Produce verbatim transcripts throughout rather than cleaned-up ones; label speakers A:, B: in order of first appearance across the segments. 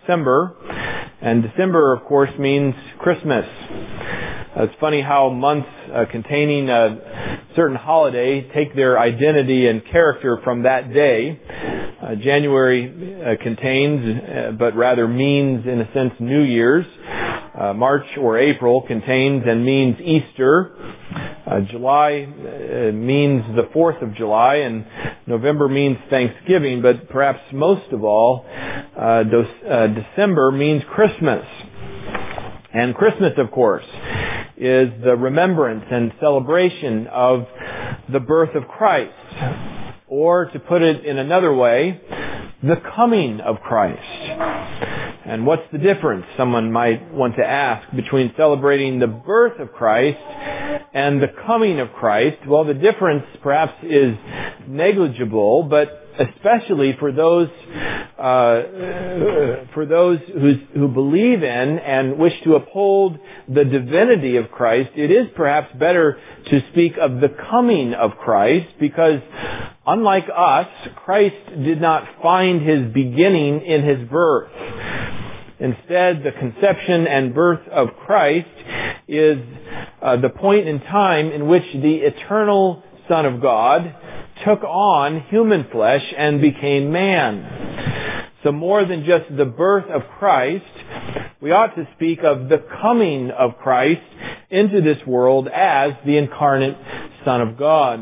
A: December. And December, of course, means Christmas. Uh, it's funny how months uh, containing a certain holiday take their identity and character from that day. Uh, January uh, contains, uh, but rather means, in a sense, New Year's. Uh, March or April contains and means Easter. Uh, July uh, means the fourth of July, and November means Thanksgiving, but perhaps most of all, uh, dos- uh, December means Christmas. And Christmas, of course, is the remembrance and celebration of the birth of Christ. Or, to put it in another way, the coming of Christ. And what's the difference, someone might want to ask, between celebrating the birth of Christ and the coming of Christ? Well, the difference perhaps is negligible, but especially for those uh, for those who's, who believe in and wish to uphold the divinity of Christ, it is perhaps better to speak of the coming of Christ, because unlike us, Christ did not find His beginning in His birth. Instead, the conception and birth of Christ is uh, the point in time in which the eternal Son of God took on human flesh and became man. So more than just the birth of Christ, we ought to speak of the coming of Christ into this world as the incarnate Son of God.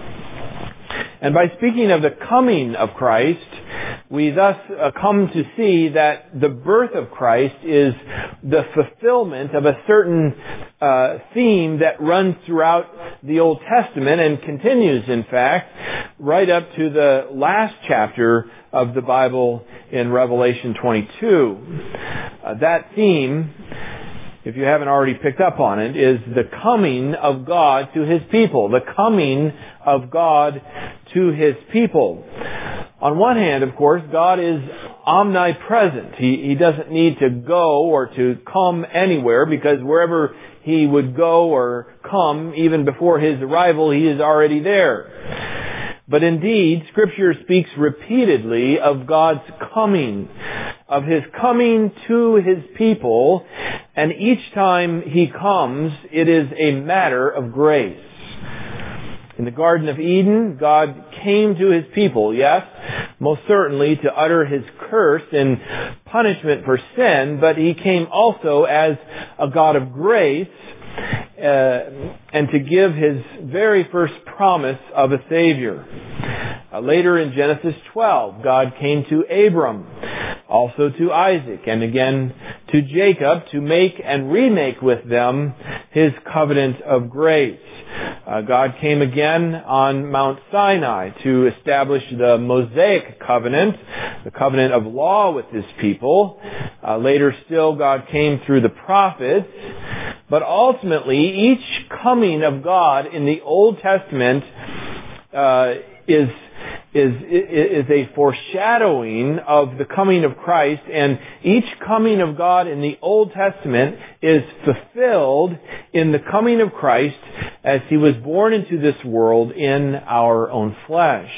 A: And by speaking of the coming of Christ, we thus uh, come to see that the birth of Christ is the fulfillment of a certain uh, theme that runs throughout the Old Testament and continues, in fact, right up to the last chapter of the Bible in Revelation twenty-two. Uh, that theme, if you haven't already picked up on it, is the coming of God to His people. The coming of God to His people. On one hand, of course, God is omnipresent. He, he doesn't need to go or to come anywhere, because wherever He would go or come, even before His arrival, He is already there. But indeed, Scripture speaks repeatedly of God's coming, of His coming to His people, and each time He comes, it is a matter of grace. In the Garden of Eden, God came to His people, yes, most certainly to utter His curse in punishment for sin, but He came also as a God of grace, uh, and to give His very first promise of a Savior. Uh, later in Genesis twelve, God came to Abram, also to Isaac, and again to Jacob, to make and remake with them His covenant of grace. Uh, God came again on Mount Sinai to establish the Mosaic covenant, the covenant of law with His people. Uh, later still, God came through the prophets. But ultimately, each coming of God in the Old Testament uh, is Is, is a foreshadowing of the coming of Christ, and each coming of God in the Old Testament is fulfilled in the coming of Christ as He was born into this world in our own flesh.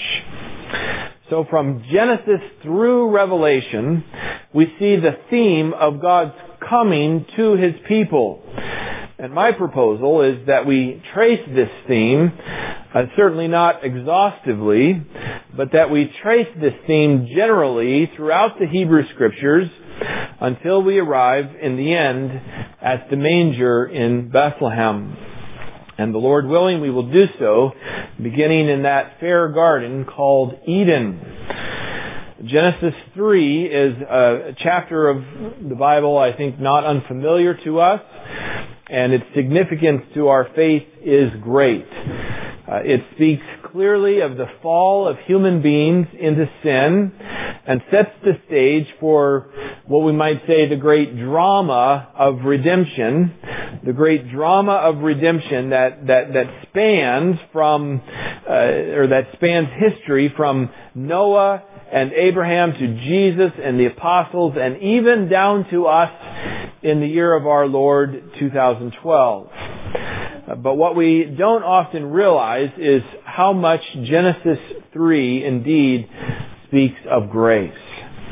A: So from Genesis through Revelation, we see the theme of God's coming to His people. And my proposal is that we trace this theme, uh, certainly not exhaustively, but that we trace this theme generally throughout the Hebrew Scriptures until we arrive in the end at the manger in Bethlehem. And the Lord willing, we will do so beginning in that fair garden called Eden. Genesis three is a chapter of the Bible I think not unfamiliar to us, and its significance to our faith is great. Uh, it speaks clearly of the fall of human beings into sin and sets the stage for what we might say the great drama of redemption, the great drama of redemption that, that, that spans from, uh, or that spans history from Noah and Abraham to Jesus and the apostles, and even down to us in the year of our Lord two thousand twelve. But what we don't often realize is how much Genesis three indeed speaks of grace.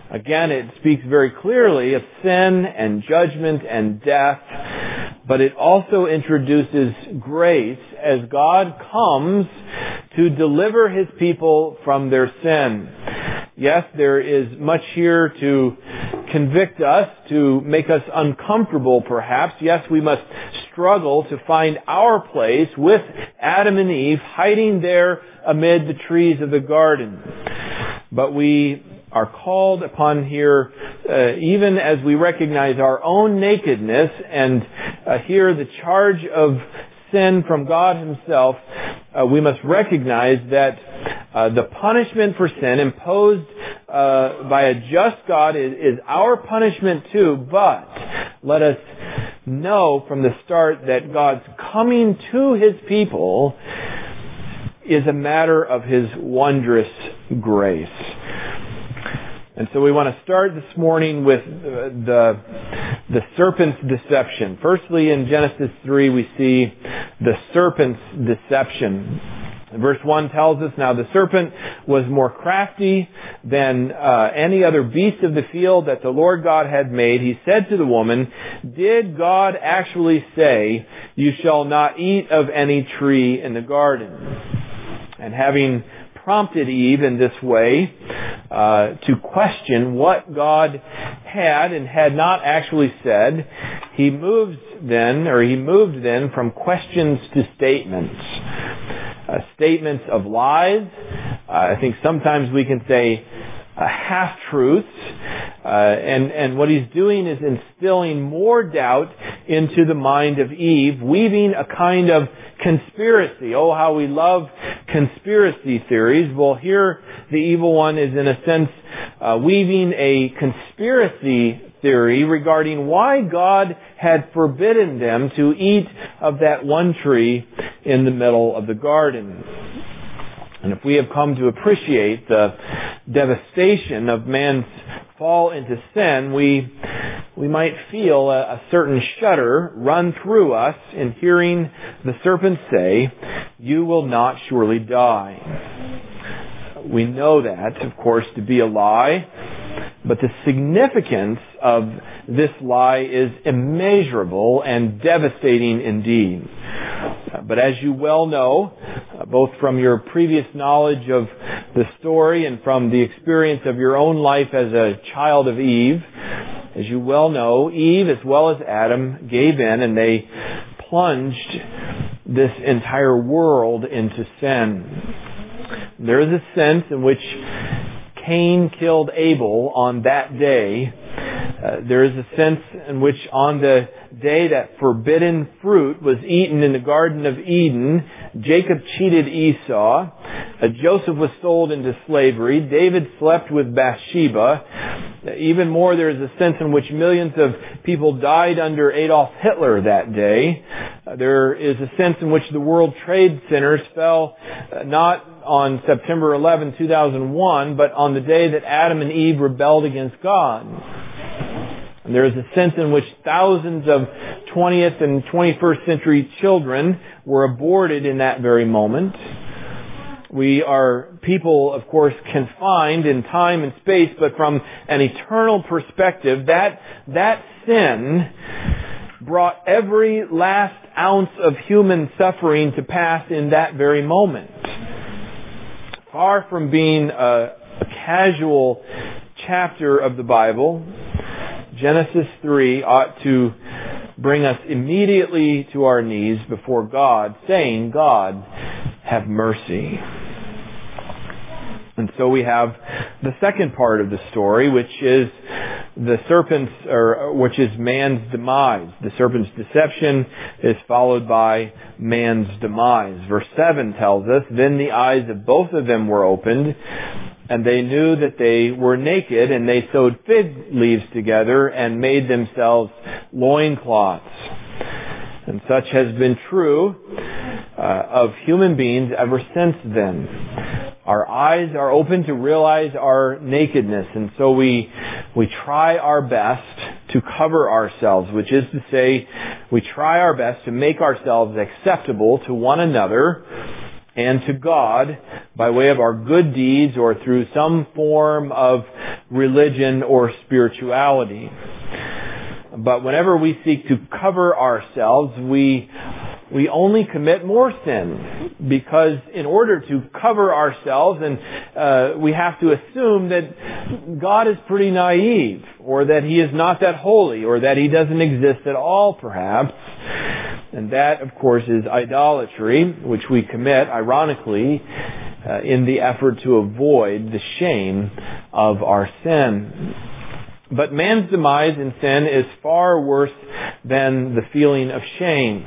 A: Again, it speaks very clearly of sin and judgment and death, but it also introduces grace as God comes to deliver His people from their sin. Yes, there is much here to convict us, to make us uncomfortable perhaps. Yes, we must struggle to find our place with Adam and Eve hiding there amid the trees of the garden. But we are called upon here, uh, even as we recognize our own nakedness and uh, hear the charge of sin from God Himself, uh, we must recognize that uh, the punishment for sin imposed uh, by a just God is, is our punishment too, but let us know from the start that God's coming to His people is a matter of His wondrous grace. And so we want to start this morning with the the serpent's deception. Firstly, in Genesis three, we see the serpent's deception. Verse one tells us, "Now the serpent was more crafty than uh, any other beast of the field that the Lord God had made. He said to the woman, 'Did God actually say, you shall not eat of any tree in the garden?' And having prompted Eve in this way uh, to question what God had and had not actually said, he moves then, or he moved then from questions to statements. Uh, statements of lies. Uh, I think sometimes we can say uh, half-truths. Uh, and, and what he's doing is instilling more doubt into the mind of Eve, weaving a kind of conspiracy. Oh, how we love conspiracy theories. Well, here the evil one is in a sense uh, weaving a conspiracy theory regarding why God had forbidden them to eat of that one tree in the middle of the garden. And if we have come to appreciate the devastation of man's fall into sin, we we might feel a, a certain shudder run through us in hearing the serpent say, "You will not surely die." We know that, of course, to be a lie, but the significance of this lie is immeasurable and devastating indeed. But as you well know, both from your previous knowledge of the story and from the experience of your own life as a child of Eve, as you well know, Eve as well as Adam gave in and they plunged this entire world into sin. There is a sense in which Cain killed Abel on that day. Uh, there is a sense in which on the day that forbidden fruit was eaten in the Garden of Eden, Jacob cheated Esau, uh, Joseph was sold into slavery, David slept with Bathsheba. Uh, even more, there is a sense in which millions of people died under Adolf Hitler that day. Uh, there is a sense in which the World Trade Centers fell uh, not on September eleventh, two thousand one, but on the day that Adam and Eve rebelled against God. And there is a sense in which thousands of twentieth and twenty-first century children were aborted in that very moment. We are people, of course, confined in time and space, but from an eternal perspective, that, that sin brought every last ounce of human suffering to pass in that very moment. Far from being a, a casual chapter of the Bible, Genesis three ought to bring us immediately to our knees before God, saying, "God, have mercy." And so we have the second part of the story, which is the serpent's, or which is man's demise. The serpent's deception is followed by man's demise. Verse seven tells us, "Then the eyes of both of them were opened, and they knew that they were naked, and they sewed fig leaves together and made themselves loincloths." And such has been true uh, of human beings ever since then. Our eyes are open to realize our nakedness, and so we we try our best to cover ourselves, which is to say, we try our best to make ourselves acceptable to one another and to God by way of our good deeds or through some form of religion or spirituality. But whenever we seek to cover ourselves, we we only commit more sin, because in order to cover ourselves, and uh, we have to assume that God is pretty naive, or that He is not that holy, or that He doesn't exist at all, perhaps. And that, of course, is idolatry, which we commit, ironically, uh, in the effort to avoid the shame of our sin. But man's demise in sin is far worse than the feeling of shame.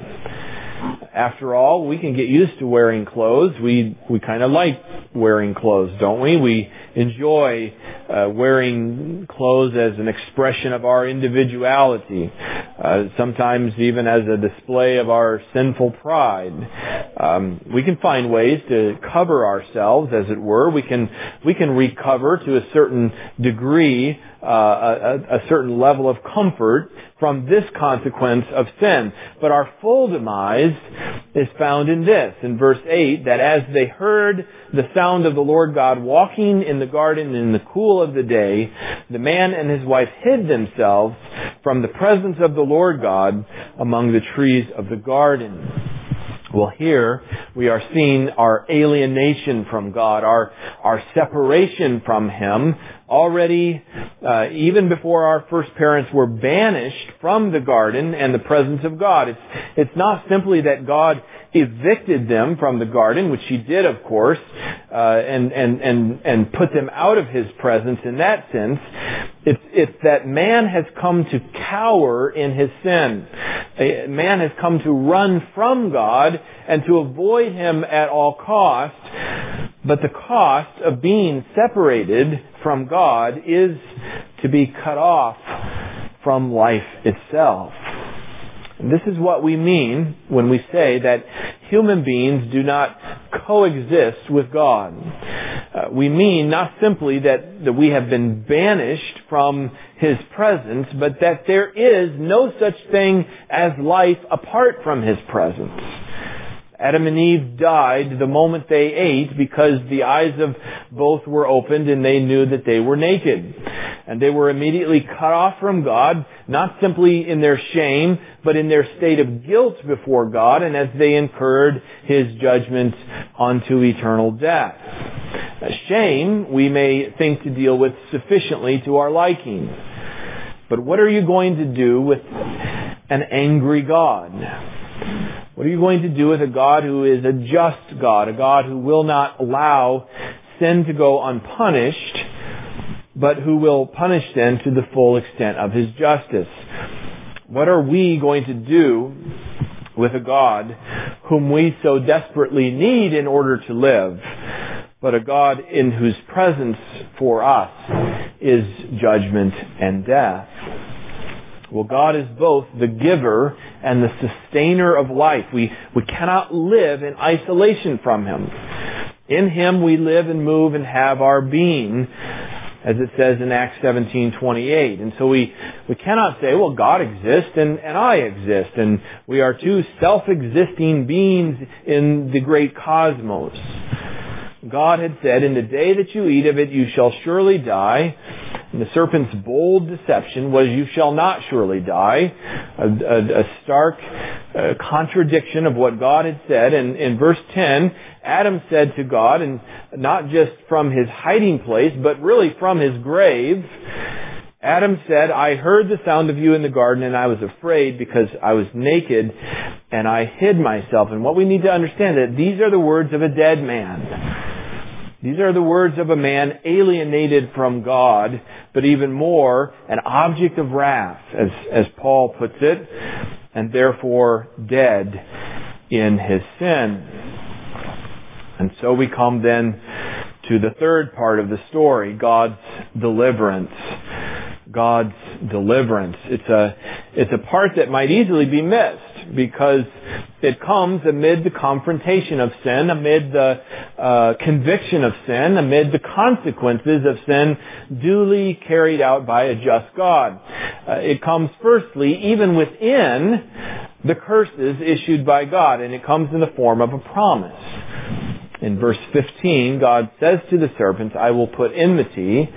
A: After all, we can get used to wearing clothes. We we kind of like wearing clothes, don't we? We enjoy uh, wearing clothes as an expression of our individuality, uh, sometimes even as a display of our sinful pride. Um, we can find ways to cover ourselves, as it were. We can we can recover to a certain degree, uh, a, a certain level of comfort from this consequence of sin. But our full demise is found in this, in verse eight, that as they heard the sound of the Lord God walking in the garden in the cool of the day, the man and his wife hid themselves from the presence of the Lord God among the trees of the garden. Well, here we are seeing our alienation from God, our our separation from Him. Already, uh, even before our first parents were banished from the garden and the presence of God. It's, it's not simply that God evicted them from the garden, which He did, of course, uh, and, and, and, and put them out of His presence in that sense. It's, it's that man has come to cower in his sin. A, man has come to run from God and to avoid Him at all costs. But the cost of being separated from God is to be cut off from life itself. And this is what we mean when we say that human beings do not coexist with God. Uh, we mean not simply that, that we have been banished from His presence, but that there is no such thing as life apart from His presence. Adam and Eve died the moment they ate because the eyes of both were opened and they knew that they were naked. And they were immediately cut off from God, not simply in their shame, but in their state of guilt before God, and as they incurred His judgment unto eternal death. Shame we may think to deal with sufficiently to our liking. But what are you going to do with an angry God? What are you going to do with a God who is a just God, a God who will not allow sin to go unpunished, but who will punish sin to the full extent of His justice? What are we going to do with a God whom we so desperately need in order to live, but a God in whose presence for us is judgment and death? Well, God is both the giver and the sustainer of life. We, we cannot live in isolation from Him. In Him we live and move and have our being, as it says in Acts seventeen twenty-eight. And so we, we cannot say, well, God exists and, and I exist, and we are two self-existing beings in the great cosmos. God had said, in the day that you eat of it, you shall surely die. And the serpent's bold deception was, you shall not surely die. A, a, a stark uh, contradiction of what God had said. And in verse ten, Adam said to God, and not just from his hiding place, but really from his grave, Adam said, I heard the sound of you in the garden, and I was afraid because I was naked, and I hid myself. And what we need to understand is that these are the words of a dead man. These are the words of a man alienated from God, but even more, an object of wrath, as, as Paul puts it, and therefore dead in his sin. And so we come then to the third part of the story, God's deliverance. God's deliverance. It's a, it's a part that might easily be missed, because it comes amid the confrontation of sin, amid the uh, conviction of sin, amid the consequences of sin duly carried out by a just God. Uh, it comes firstly even within the curses issued by God, and it comes in the form of a promise. In verse fifteen, God says to the serpent, I will put enmity,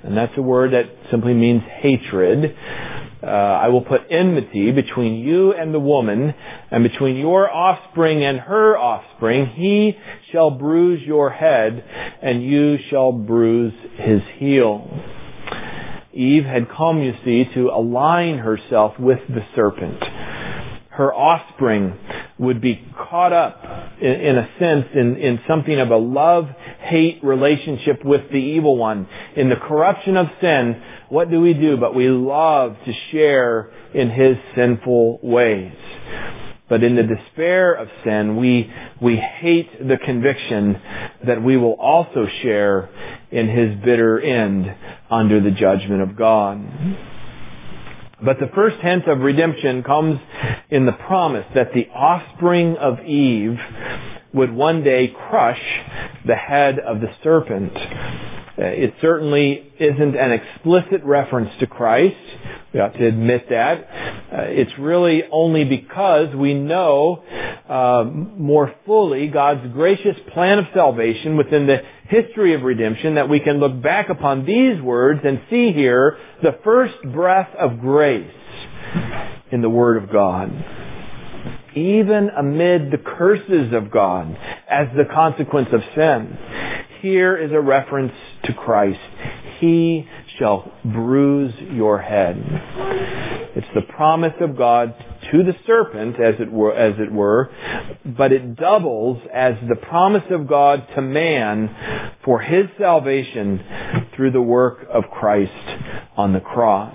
A: and that's a word that simply means hatred. Uh, I will put enmity between you and the woman, and between your offspring and her offspring. He shall bruise your head, and you shall bruise his heel. Eve had come, you see, to align herself with the serpent. Her offspring would be caught up, in, in a sense, in, in something of a love-hate relationship with the evil one. In the corruption of sin, what do we do? But we love to share in his sinful ways. But in the despair of sin, we we hate the conviction that we will also share in his bitter end under the judgment of God. But the first hint of redemption comes in the promise that the offspring of Eve would one day crush the head of the serpent. It certainly isn't an explicit reference to Christ. We have to admit that. Uh, it's really only because we know uh, more fully God's gracious plan of salvation within the history of redemption that we can look back upon these words and see here the first breath of grace in the Word of God. Even amid the curses of God as the consequence of sin, here is a reference to Christ. He shall bruise your head. It's the promise of God to the serpent, as it were, as it were, but it doubles as the promise of God to man for his salvation through the work of Christ on the cross.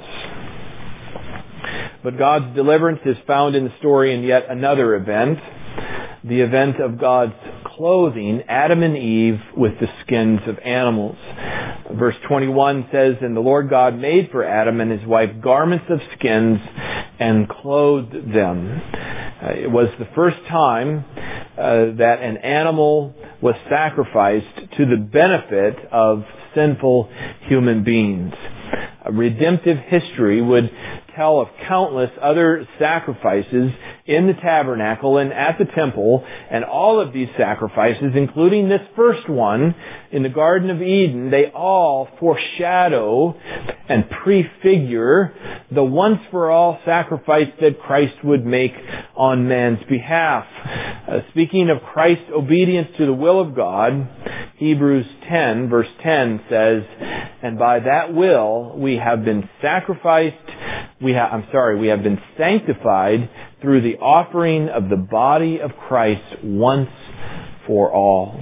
A: But God's deliverance is found in the story in yet another event, the event of God's clothing Adam and Eve with the skins of animals. Verse twenty-one says, "And the Lord God made for Adam and his wife garments of skins and clothed them." Uh, it was the first time uh, that an animal was sacrificed to the benefit of sinful human beings. A redemptive history would tell of countless other sacrifices in the tabernacle and at the temple, and all of these sacrifices, including this first one in the Garden of Eden, they all foreshadow and prefigure the once-for-all sacrifice that Christ would make on man's behalf. Uh, speaking of Christ's obedience to the will of God, Hebrews ten, verse ten says, "And by that will we have been sacrificed, we ha- I'm sorry, we have been sanctified through the offering of the body of Christ once for all."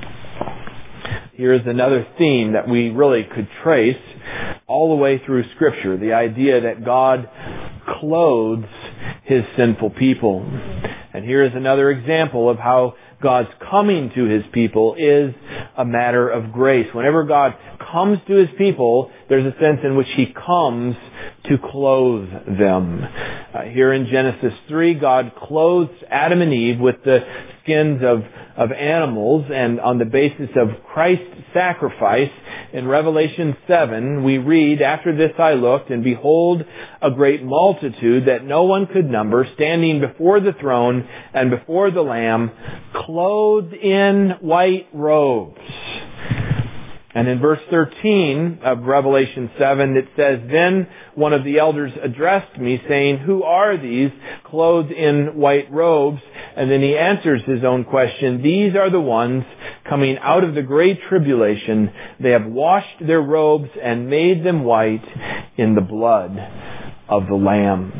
A: Here is another theme that we really could trace all the way through Scripture, the idea that God clothes his sinful people. And here is another example of how God's coming to his people is a matter of grace. Whenever God comes to his people, there's a sense in which he comes to clothe them. Uh, here in Genesis three, God clothes Adam and Eve with the skins of, of animals, and on the basis of Christ's sacrifice, in Revelation seven, we read, "After this I looked, and behold, a great multitude that no one could number, standing before the throne and before the Lamb, clothed in white robes." And in verse thirteen of Revelation seven, it says, "Then one of the elders addressed me, saying, 'Who are these clothed in white robes?' And then he answers his own question, 'These are the ones coming out of the great tribulation. They have washed their robes and made them white in the blood of the Lamb.'"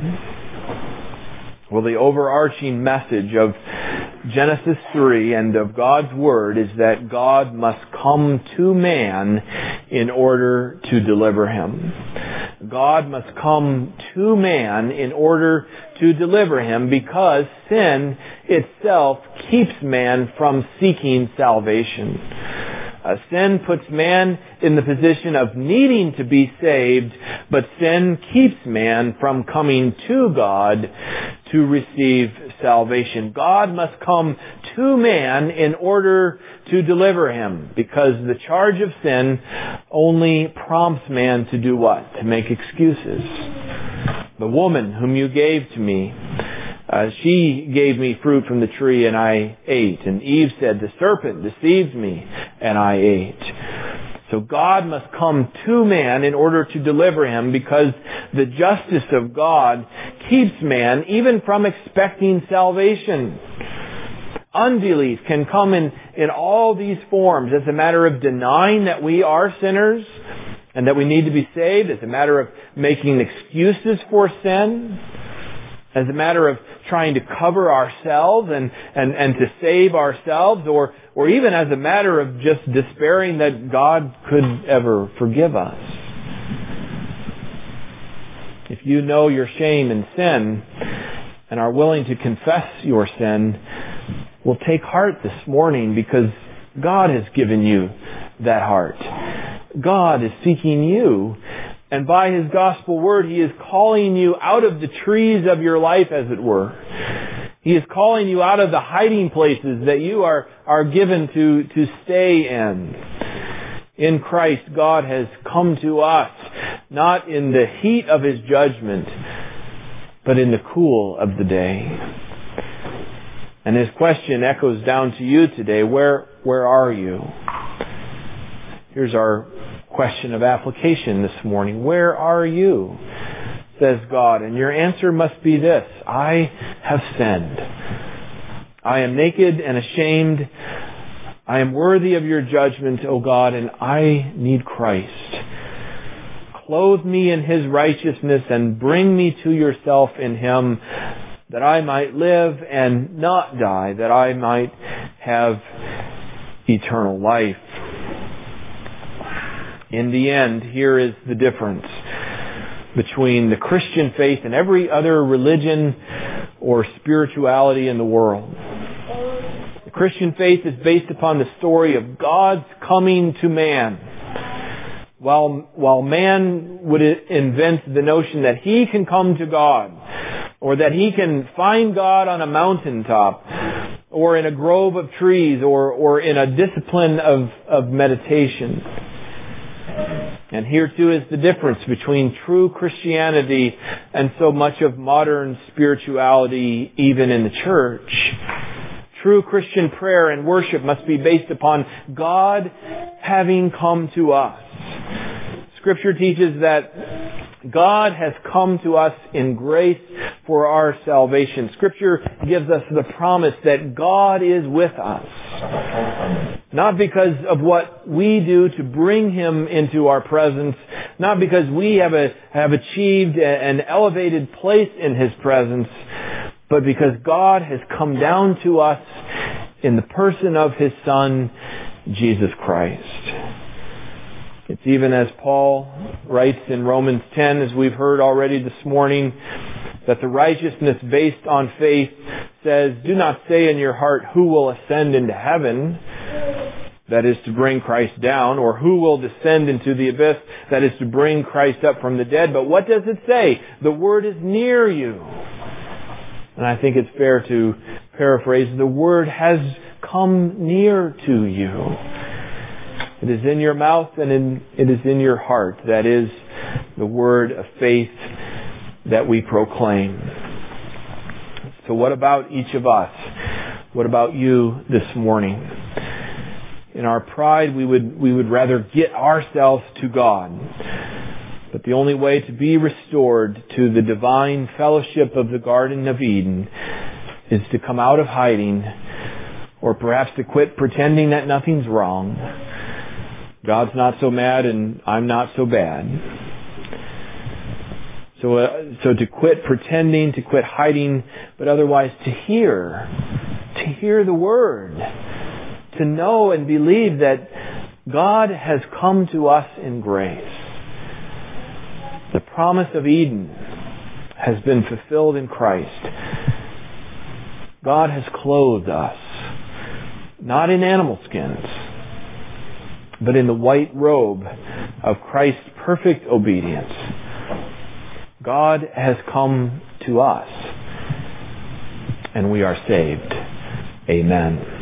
A: Well, the overarching message of Genesis three and of God's Word is that God must come to man in order to deliver him. God must come to man in order to deliver him, because sin itself keeps man from seeking salvation. Uh, sin puts man in the position of needing to be saved, but sin keeps man from coming to God to receive salvation. God must come to man in order to deliver him, because the charge of sin only prompts man to do what? To make excuses. "The woman whom you gave to me, Uh, she gave me fruit from the tree and I ate. And Eve said, 'The serpent deceived me and I ate.'" So God must come to man in order to deliver him, because the justice of God keeps man even from expecting salvation. Unbelief can come in, in all these forms, as a matter of denying that we are sinners and that we need to be saved, as a matter of making excuses for sin, as a matter of trying to cover ourselves and, and, and to save ourselves, or, or even as a matter of just despairing that God could ever forgive us. If you know your shame and sin and are willing to confess your sin, well, take heart this morning, because God has given you that heart. God is seeking you, and by His gospel word, He is calling you out of the trees of your life, as it were. He is calling you out of the hiding places that you are, are given to, to stay in. In Christ, God has come to us, not in the heat of His judgment, but in the cool of the day. And His question echoes down to you today: where, where are you? Here's our question of application this morning. Where are you? Says God. And your answer must be this: I have sinned. I am naked and ashamed. I am worthy of your judgment, O God, and I need Christ. Clothe me in His righteousness and bring me to yourself in Him, that I might live and not die, that I might have eternal life. In the end, here is the difference between the Christian faith and every other religion or spirituality in the world. The Christian faith is based upon the story of God's coming to man. While, while man would invent the notion that he can come to God, or that he can find God on a mountaintop, or in a grove of trees, or, or in a discipline of, of meditation. And here too is the difference between true Christianity and so much of modern spirituality, even in the church. True Christian prayer and worship must be based upon God having come to us. Scripture teaches that God has come to us in grace for our salvation. Scripture gives us the promise that God is with us. Not because of what we do to bring Him into our presence, not because we have a, have achieved an elevated place in His presence, but because God has come down to us in the person of His Son, Jesus Christ. It's even as Paul writes in Romans ten, as we've heard already this morning, that the righteousness based on faith says, do not say in your heart, who will ascend into heaven? That is to bring Christ down. Or who will descend into the abyss? That is to bring Christ up from the dead. But what does it say? The word is near you. And I think it's fair to paraphrase, the word has come near to you. It is in your mouth and in, it is in your heart. That is the word of faith that we proclaim. So what about each of us? What about you this morning? In our pride, we would, we would rather get ourselves to God. But the only way to be restored to the divine fellowship of the Garden of Eden is to come out of hiding, or perhaps to quit pretending that nothing's wrong. God's not so mad and I'm not so bad. So, uh, so to quit pretending, to quit hiding, but otherwise to hear, to hear the Word, to know and believe that God has come to us in grace. The promise of Eden has been fulfilled in Christ. God has clothed us, not in animal skins, but in the white robe of Christ's perfect obedience. God has come to us, and we are saved. Amen.